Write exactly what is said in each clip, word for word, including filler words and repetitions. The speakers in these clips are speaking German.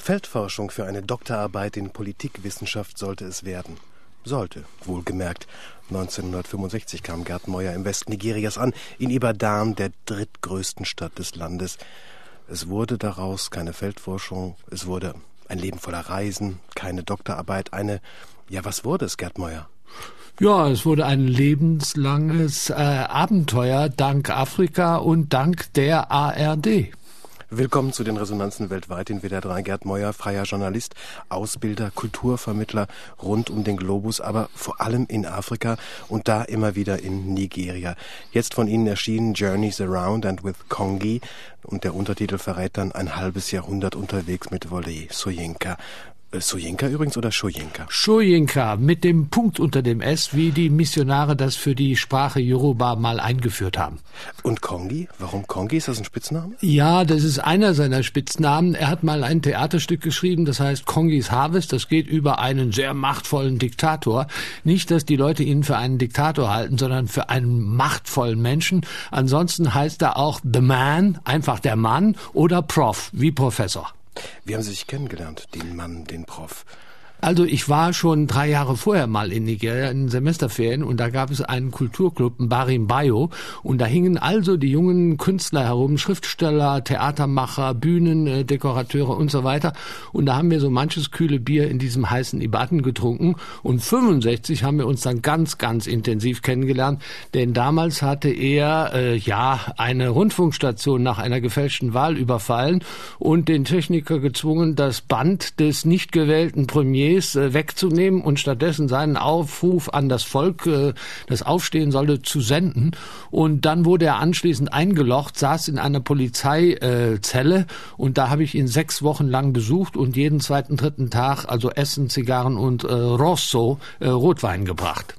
Feldforschung für eine Doktorarbeit in Politikwissenschaft sollte es werden. Sollte, wohlgemerkt. neunzehnhundertfünfundsechzig kam Gerd Moyer im Westen Nigerias an, in Ibadan, der drittgrößten Stadt des Landes. Es wurde daraus keine Feldforschung, es wurde ein Leben voller Reisen, keine Doktorarbeit, eine, ja, was wurde es, Gerd Moyer? Ja, es wurde ein lebenslanges äh, Abenteuer dank Afrika und dank der A R D. Willkommen zu den Resonanzen weltweit in W D R drei. Gerd Moyer, freier Journalist, Ausbilder, Kulturvermittler rund um den Globus, aber vor allem in Afrika und da immer wieder in Nigeria. Jetzt von Ihnen erschienen Journeys Around and with Kongi und der Untertitel verrät dann ein halbes Jahrhundert unterwegs mit Wole Soyinka. Soyinka übrigens oder Soyinka? Soyinka mit dem Punkt unter dem S, wie die Missionare das für die Sprache Yoruba mal eingeführt haben. Und Kongi? Warum Kongi? Ist das ein Spitzname? Ja, das ist einer seiner Spitznamen. Er hat mal ein Theaterstück geschrieben, das heißt Kongis Harvest. Das geht über einen sehr machtvollen Diktator. Nicht, dass die Leute ihn für einen Diktator halten, sondern für einen machtvollen Menschen. Ansonsten heißt er auch The Man, einfach der Mann, oder Prof, wie Professor. Wie haben Sie sich kennengelernt, den Mann, den Prof? Also ich war schon drei Jahre vorher mal in Nigeria in Semesterferien und da gab es einen Kulturclub, einen Barimbayo, und da hingen also die jungen Künstler herum, Schriftsteller, Theatermacher, Bühnendekorateure und so weiter, und da haben wir so manches kühle Bier in diesem heißen Ibadan getrunken und fünfundsechzig haben wir uns dann ganz, ganz intensiv kennengelernt, denn damals hatte er äh, ja eine Rundfunkstation nach einer gefälschten Wahl überfallen und den Techniker gezwungen, das Band des nicht gewählten Premiers wegzunehmen und stattdessen seinen Aufruf an das Volk, das aufstehen sollte, zu senden. Und dann wurde er anschließend eingelocht, saß in einer Polizeizelle und da habe ich ihn sechs Wochen lang besucht und jeden zweiten, dritten Tag also Essen, Zigarren und äh, Rosso, äh, Rotwein gebracht.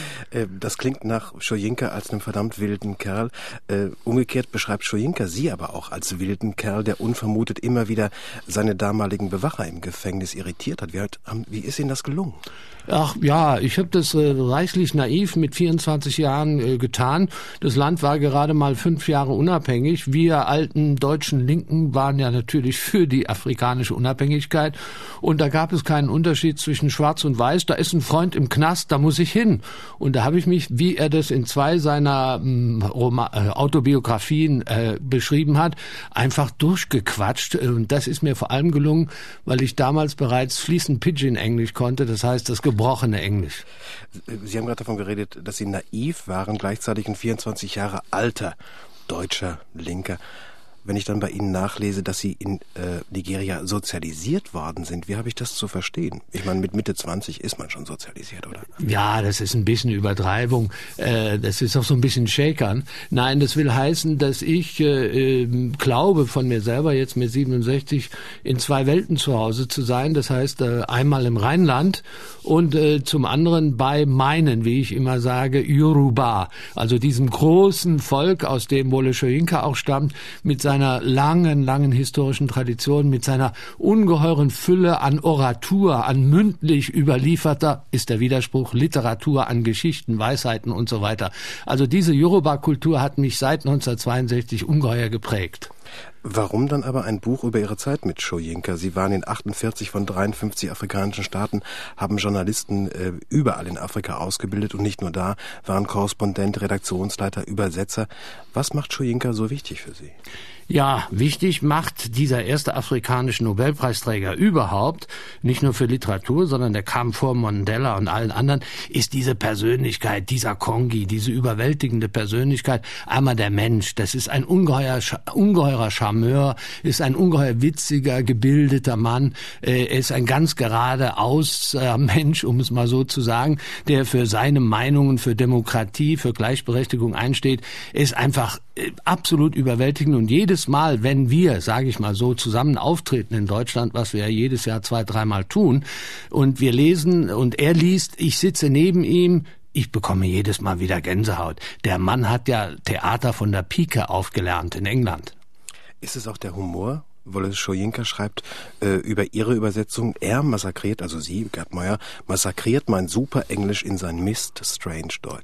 Das klingt nach Soyinka als einem verdammt wilden Kerl. Äh, umgekehrt beschreibt Soyinka Sie aber auch als wilden Kerl, der unvermutet immer wieder seine damaligen Bewacher im Gefängnis irritiert hat. Wie, hat, wie ist Ihnen das gelungen? Ach ja, ich habe das äh, reichlich naiv mit vierundzwanzig Jahren äh, getan. Das Land war gerade mal fünf Jahre unabhängig. Wir alten deutschen Linken waren ja natürlich für die afrikanische Unabhängigkeit. Und da gab es keinen Unterschied zwischen Schwarz und Weiß. Da ist ein Freund im Knast, da muss ich hin. Und da habe ich mich, wie er das in zwei seiner ähm, Roma- äh, Autobiografien äh, beschrieben hat, einfach durchgequatscht. Und das ist mir vor allem gelungen, weil ich damals bereits fließend Pidgin-Englisch konnte. Das heißt, das gebrochene Englisch. Sie haben gerade davon geredet, dass Sie naiv waren, gleichzeitig ein vierundzwanzig Jahre alter deutscher Linker. Wenn ich dann bei Ihnen nachlese, dass Sie in äh, Nigeria sozialisiert worden sind, wie habe ich das zu verstehen? Ich meine, mit Mitte zwanzig ist man schon sozialisiert, oder? Ja, das ist ein bisschen Übertreibung. Äh, das ist auch so ein bisschen Shakern. Nein, das will heißen, dass ich äh, äh, glaube von mir selber, jetzt mit siebenundsechzig, in zwei Welten zu Hause zu sein. Das heißt, äh, einmal im Rheinland und äh, zum anderen bei meinen, wie ich immer sage, Yoruba. Also diesem großen Volk, aus dem Wole Soyinka auch stammt, mit seiner seiner langen, langen historischen Tradition, mit seiner ungeheuren Fülle an Oratur, an mündlich überlieferter, ist der Widerspruch, Literatur, an Geschichten, Weisheiten und so weiter. Also diese Yoruba-Kultur hat mich seit neunzehnhundertzweiundsechzig ungeheuer geprägt. Warum dann aber ein Buch über Ihre Zeit mit Soyinka? Sie waren in achtundvierzig von dreiundfünfzig afrikanischen Staaten, haben Journalisten äh, überall in Afrika ausgebildet und nicht nur da, waren Korrespondent, Redaktionsleiter, Übersetzer. Was macht Soyinka so wichtig für Sie? Ja, wichtig macht dieser erste afrikanische Nobelpreisträger überhaupt, nicht nur für Literatur, sondern der kam vor Mandela und allen anderen, ist diese Persönlichkeit, dieser Kongi, diese überwältigende Persönlichkeit, einmal der Mensch. Das ist ein ungeheuer, ungeheurer Charmeur, ist ein ungeheuer witziger, gebildeter Mann, er ist ein ganz geradeaus äh, Mensch, um es mal so zu sagen, der für seine Meinungen, für Demokratie, für Gleichberechtigung einsteht. Er ist einfach äh, absolut überwältigend und jedes Mal, wenn wir, sage ich mal so, zusammen auftreten in Deutschland, was wir ja jedes Jahr zwei, dreimal tun, und wir lesen und er liest, ich sitze neben ihm, ich bekomme jedes Mal wieder Gänsehaut. Der Mann hat ja Theater von der Pike aufgelernt in England. Ist es auch der Humor? Wole Soyinka schreibt äh, über Ihre Übersetzung, er massakriert, also Sie, Gerd Moyer, massakriert mein super Englisch in sein Mist strange Deutsch.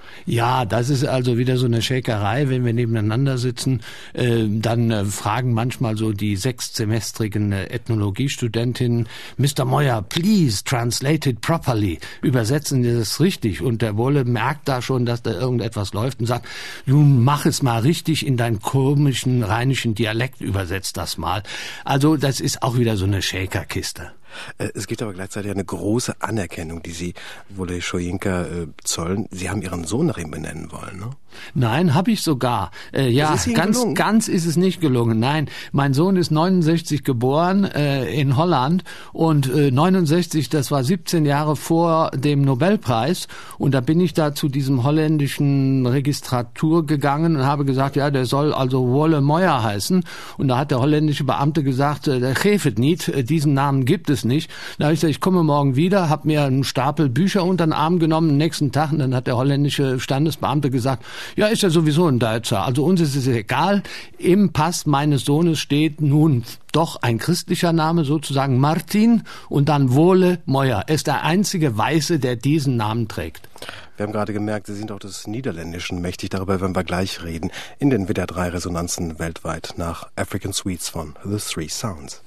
Ja, das ist also wieder so eine Schäkerei, wenn wir nebeneinander sitzen, äh, dann äh, fragen manchmal so die sechstsemestrigen äh, Ethnologiestudentinnen, Mister Moyer, please translate it properly, übersetzen Sie das richtig, und der Wolle merkt da schon, dass da irgendetwas läuft und sagt, nun mach es mal richtig in deinen komischen rheinischen Dialekt, übersetzt das mal. Also das ist auch wieder so eine Schäkerkiste. Es gibt aber gleichzeitig eine große Anerkennung, die Sie Wole Soyinka äh, zollen. Sie haben Ihren Sohn nach ihm benennen wollen, ne? Nein, habe ich sogar. Äh, ja, ganz, gelungen? ganz ist es nicht gelungen. Nein, mein Sohn ist neunundsechzig geboren äh, in Holland und äh, neunundsechzig, das war siebzehn Jahre vor dem Nobelpreis, und da bin ich da zu diesem holländischen Registratur gegangen und habe gesagt, ja, der soll also Wole Moyer heißen, und da hat der holländische Beamte gesagt, äh, der geeft nicht, äh, diesen Namen gibt es nicht. Da habe ich gesagt, ich komme morgen wieder, habe mir einen Stapel Bücher unter den Arm genommen, am nächsten Tag, und dann hat der holländische Standesbeamte gesagt, ja, ist ja sowieso ein Deutscher, also uns ist es egal, im Pass meines Sohnes steht nun doch ein christlicher Name, sozusagen Martin, und dann Wole Moyer. Er ist der einzige Weiße, der diesen Namen trägt. Wir haben gerade gemerkt, Sie sind auch des Niederländischen mächtig, darüber werden wir gleich reden, in den W D R drei Resonanzen weltweit nach African Sweets von The Three Sounds.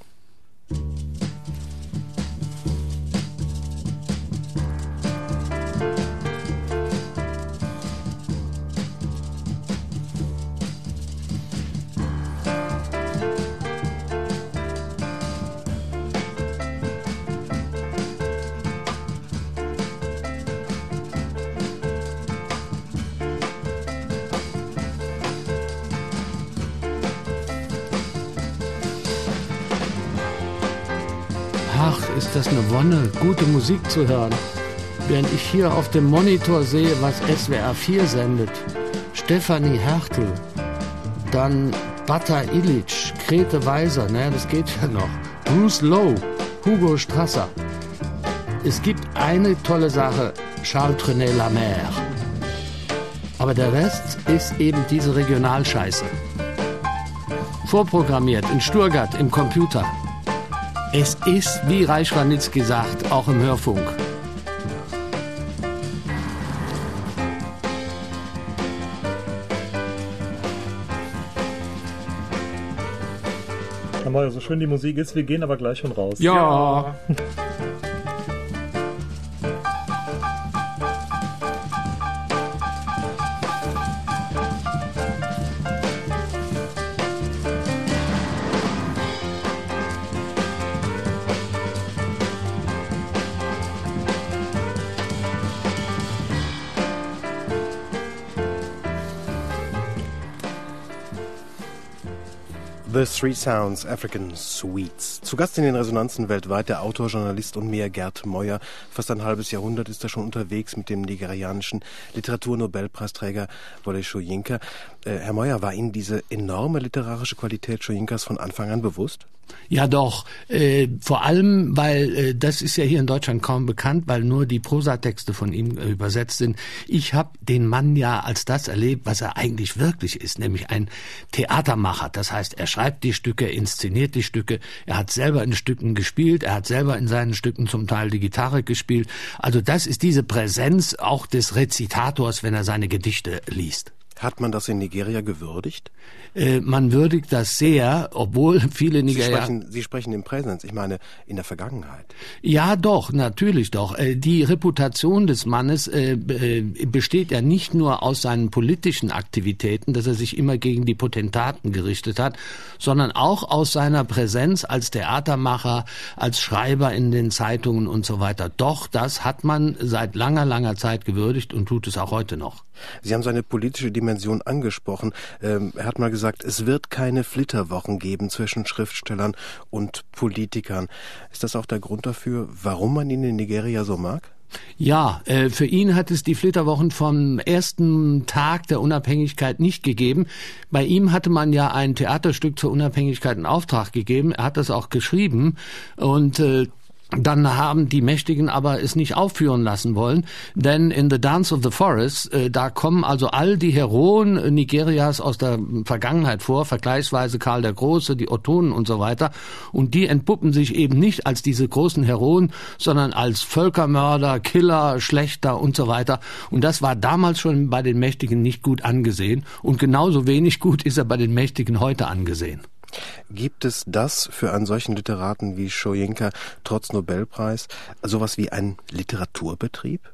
Ach, ist das eine Wonne, gute Musik zu hören, während ich hier auf dem Monitor sehe, was S W R vier sendet. Stefanie Hertel, dann Bata Illich, Grete Weiser, naja, das geht ja noch, Bruce Lowe, Hugo Strasser. Es gibt eine tolle Sache, Charles Trenet La Mer. Aber der Rest ist eben diese Regionalscheiße. Vorprogrammiert in Stuttgart im Computer. Es ist, wie Reich-Ranitzky sagt, auch im Hörfunk. Herr Moyer, so schön die Musik ist, wir gehen aber gleich schon raus. Ja. ja. The Three Sounds, African Sweets. Zu Gast in den Resonanzen weltweit der Autor, Journalist und mehr Gert Moyer. Fast ein halbes Jahrhundert ist er schon unterwegs mit dem nigerianischen Literaturnobelpreisträger Wole Soyinka. Äh, Herr Moyer, war Ihnen diese enorme literarische Qualität Soyinkas von Anfang an bewusst? Ja doch, äh, vor allem, weil äh, das ist ja hier in Deutschland kaum bekannt, weil nur die Prosatexte von ihm äh, übersetzt sind. Ich habe den Mann ja als das erlebt, was er eigentlich wirklich ist, nämlich ein Theatermacher. Das heißt, er schreibt die Stücke, er inszeniert die Stücke, er hat selber in Stücken gespielt, er hat selber in seinen Stücken zum Teil die Gitarre gespielt. Also das ist diese Präsenz auch des Rezitators, wenn er seine Gedichte liest. Hat man das in Nigeria gewürdigt? Äh, man würdigt das sehr, obwohl viele Nigerianer... Sie sprechen, Sie sprechen im Präsens, ich meine in der Vergangenheit. Ja doch, natürlich doch. Äh, die Reputation des Mannes äh, äh, besteht ja nicht nur aus seinen politischen Aktivitäten, dass er sich immer gegen die Potentaten gerichtet hat, sondern auch aus seiner Präsenz als Theatermacher, als Schreiber in den Zeitungen und so weiter. Doch, das hat man seit langer, langer Zeit gewürdigt und tut es auch heute noch. Sie haben seine politische Dimension angesprochen. Ähm, er hat mal gesagt, es wird keine Flitterwochen geben zwischen Schriftstellern und Politikern. Ist das auch der Grund dafür, warum man ihn in Nigeria so mag? Ja, äh, für ihn hat es die Flitterwochen vom ersten Tag der Unabhängigkeit nicht gegeben. Bei ihm hatte man ja ein Theaterstück zur Unabhängigkeit in Auftrag gegeben. Er hat das auch geschrieben und äh, Dann haben die Mächtigen aber es nicht aufführen lassen wollen, denn in The Dance of the Forest, äh, da kommen also all die Heroen Nigerias aus der Vergangenheit vor, vergleichsweise Karl der Große, die Ottonen und so weiter, und die entpuppen sich eben nicht als diese großen Heroen, sondern als Völkermörder, Killer, Schlächter und so weiter, und das war damals schon bei den Mächtigen nicht gut angesehen, und genauso wenig gut ist er bei den Mächtigen heute angesehen. Gibt es das für einen solchen Literaten wie Soyinka trotz Nobelpreis sowas wie einen Literaturbetrieb?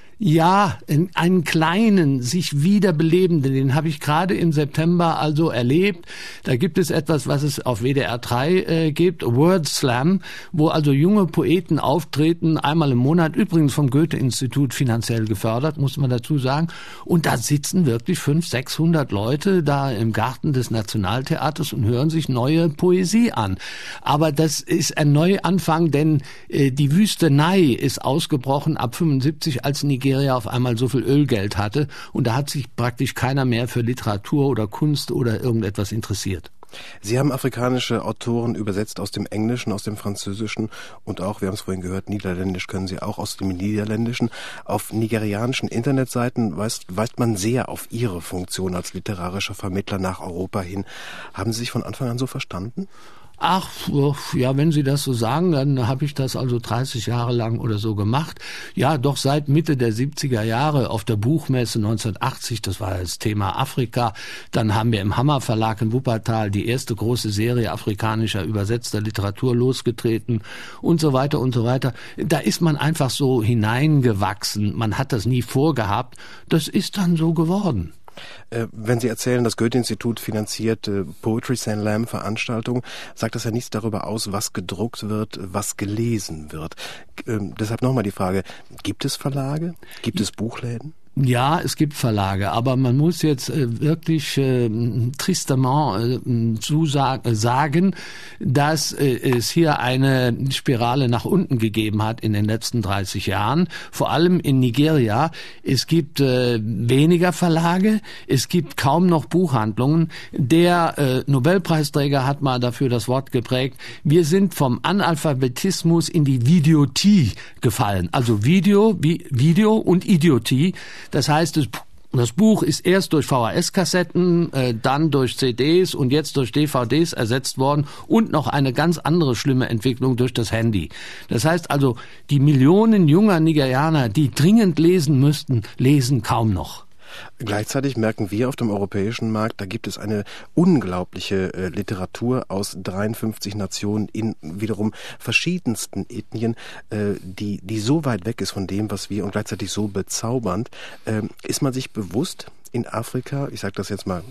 Ja, einen kleinen, sich wiederbelebenden, den habe ich gerade im September also erlebt. Da gibt es etwas, was es auf W D R drei äh, gibt, Word Slam, wo also junge Poeten auftreten, einmal im Monat, übrigens vom Goethe-Institut finanziell gefördert, muss man dazu sagen. Und da sitzen wirklich fünfhundert, sechshundert Leute da im Garten des Nationaltheaters und hören sich neue Poesie an. Aber das ist ein Neuanfang, denn äh, die Wüstenei ist ausgebrochen ab fünfundsiebzig, als Nigeria auf einmal so viel Ölgeld hatte, und da hat sich praktisch keiner mehr für Literatur oder Kunst oder irgendetwas interessiert. Sie haben afrikanische Autoren übersetzt aus dem Englischen, aus dem Französischen und auch, wir haben es vorhin gehört, Niederländisch können Sie auch aus dem Niederländischen. Auf nigerianischen Internetseiten weist, weist man sehr auf Ihre Funktion als literarischer Vermittler nach Europa hin. Haben Sie sich von Anfang an so verstanden? Ach, ja, wenn Sie das so sagen, dann habe ich das also dreißig Jahre lang oder so gemacht. Ja, doch seit Mitte der siebziger Jahre auf der Buchmesse neunzehnhundertachtzig, das war das Thema Afrika. Dann haben wir im Hammer Verlag in Wuppertal die erste große Serie afrikanischer übersetzter Literatur losgetreten und so weiter und so weiter. Da ist man einfach so hineingewachsen. Man hat das nie vorgehabt. Das ist dann so geworden. Wenn Sie erzählen, das Goethe-Institut finanziert äh, Poetry Slam Veranstaltungen, sagt das ja nichts darüber aus, was gedruckt wird, was gelesen wird. Ähm, deshalb nochmal die Frage, gibt es Verlage? Gibt es Buchläden? Ja, es gibt Verlage, aber man muss jetzt äh, wirklich äh, tristement äh, zusagen, sagen, dass äh, es hier eine Spirale nach unten gegeben hat in den letzten dreißig Jahren, vor allem in Nigeria. Es gibt äh, weniger Verlage, es gibt kaum noch Buchhandlungen. Der äh, Nobelpreisträger hat mal dafür das Wort geprägt, wir sind vom Analphabetismus in die Vidiotie gefallen. Also Video, wie Video und Idiotie. Das heißt, das, das Buch ist erst durch V H S-Kassetten, äh, dann durch C Ds und jetzt durch D V Ds ersetzt worden und noch eine ganz andere schlimme Entwicklung durch das Handy. Das heißt also, die Millionen junger Nigerianer, die dringend lesen müssten, lesen kaum noch. Gleichzeitig merken wir auf dem europäischen Markt, da gibt es eine unglaubliche äh, Literatur aus dreiundfünfzig Nationen in wiederum verschiedensten Ethnien, äh, die die so weit weg ist von dem, was wir, und gleichzeitig so bezaubernd. Äh, ist man sich bewusst in Afrika, ich sage das jetzt mal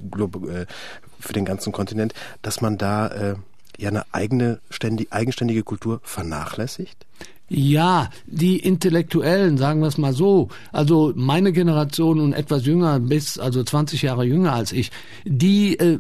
äh, für den ganzen Kontinent, dass man da äh, ja eine eigene ständig, eigenständige Kultur vernachlässigt? Ja, die Intellektuellen, sagen wir es mal so, also meine Generation und etwas jünger, bis also zwanzig Jahre jünger als ich, die äh,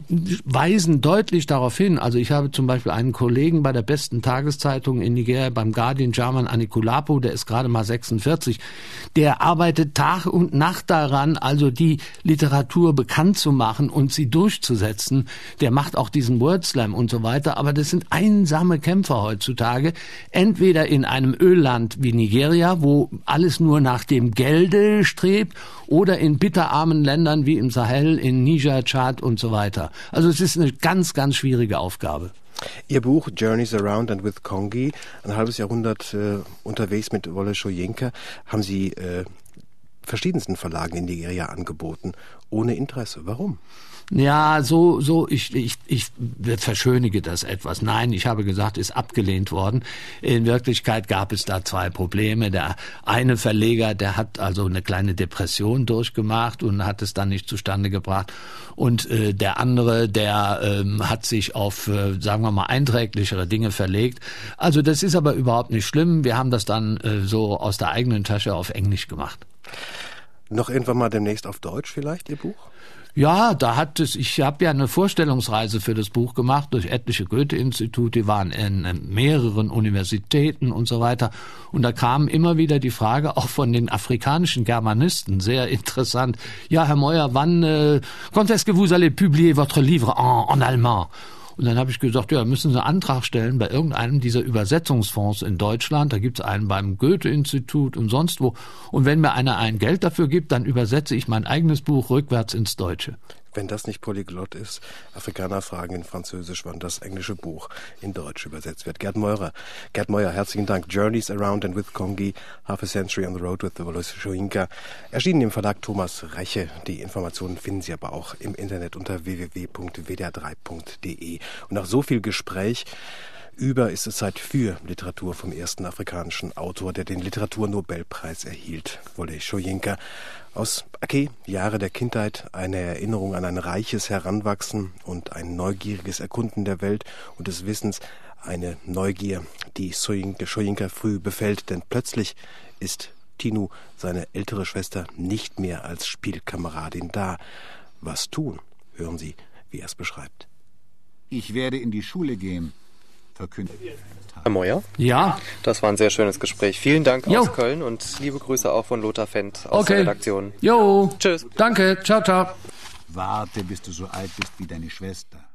weisen deutlich darauf hin. Also ich habe zum Beispiel einen Kollegen bei der besten Tageszeitung in Nigeria, beim Guardian, German Anikulapo, der ist gerade mal sechsundvierzig, der arbeitet Tag und Nacht daran, also die Literatur bekannt zu machen und sie durchzusetzen. Der macht auch diesen Word Slam und so weiter, aber das sind einsame Kämpfer heutzutage, entweder in einem Ölland wie Nigeria, wo alles nur nach dem Gelde strebt, oder in bitterarmen Ländern wie im Sahel, in Niger, Tschad und so weiter. Also es ist eine ganz, ganz schwierige Aufgabe. Ihr Buch Journeys Around and with Kongi, ein halbes Jahrhundert äh, unterwegs mit Wole Soyinka, haben Sie äh, verschiedensten Verlagen in Nigeria angeboten, ohne Interesse. Warum? Ja, so, so, ich, ich, ich verschönige das etwas. Nein, ich habe gesagt, ist abgelehnt worden. In Wirklichkeit gab es da zwei Probleme. Der eine Verleger, der hat also eine kleine Depression durchgemacht und hat es dann nicht zustande gebracht. Und äh, der andere, der ähm, hat sich auf, äh, sagen wir mal, einträglichere Dinge verlegt. Also das ist aber überhaupt nicht schlimm. Wir haben das dann äh, so aus der eigenen Tasche auf Englisch gemacht. Noch irgendwann mal demnächst auf Deutsch vielleicht, Ihr Buch? Ja, da hat es, ich habe ja eine Vorstellungsreise für das Buch gemacht durch etliche Goethe-Institute, die waren in, in mehreren Universitäten und so weiter. Und da kam immer wieder die Frage, auch von den afrikanischen Germanisten, sehr interessant. Ja, Herr Meuer, wann, äh, quand est-ce que vous allez publier votre livre en, en allemand? Und dann habe ich gesagt, ja, müssen Sie einen Antrag stellen bei irgendeinem dieser Übersetzungsfonds in Deutschland. Da gibt es einen beim Goethe-Institut und sonst wo. Und wenn mir einer ein Geld dafür gibt, dann übersetze ich mein eigenes Buch rückwärts ins Deutsche. Wenn das nicht Polyglott ist, Afrikaner fragen in Französisch, wann das englische Buch in Deutsch übersetzt wird. Gerd Meurer, Gerd Meuer, herzlichen Dank. Journeys Around and with Kongi, Half a Century on the Road with the Wolof Soyinka. Erschienen im Verlag Thomas Reche. Die Informationen finden Sie aber auch im Internet unter w w w punkt w d r drei punkt d e. Und nach so viel Gespräch über ist es Zeit für Literatur vom ersten afrikanischen Autor, der den Literaturnobelpreis erhielt, Wole Soyinka. Aus Aceh, Jahre der Kindheit, eine Erinnerung an ein reiches Heranwachsen und ein neugieriges Erkunden der Welt und des Wissens, eine Neugier, die Soyinka, Soyinka früh befällt, denn plötzlich ist Tinu, seine ältere Schwester, nicht mehr als Spielkameradin da. Was tun? Hören Sie, wie er es beschreibt. Ich werde in die Schule gehen, verkündet. Herr Meuer? Ja. Das war ein sehr schönes Gespräch. Vielen Dank Jo. aus Köln und liebe Grüße auch von Lothar Fendt aus Okay. der Redaktion. Jo. Tschüss. Danke. Ciao, ciao. Warte, bis du so alt bist wie deine Schwester.